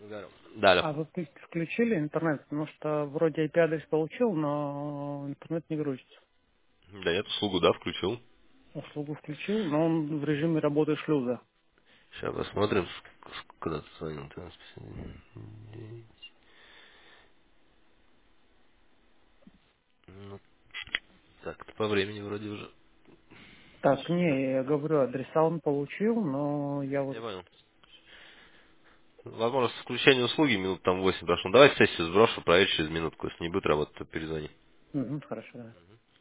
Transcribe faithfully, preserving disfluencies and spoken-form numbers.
Да, алло. А вы вклю- включили интернет? Потому что вроде ай пи-адрес получил, но интернет не грузится. Да, я услугу, да, включил. Услугу включил, но он в режиме работы шлюза. Сейчас посмотрим, ск- ск- куда ты звонил. Ну, так, это по времени вроде уже. Так, не, я говорю, адреса он получил, но я вот... Я понял. Возможно, с включением услуги минут там восемь прошло. Давай сессию сброшу, проверь через минутку. Если не будет работать, то перезвони. Мгм, хорошо, да.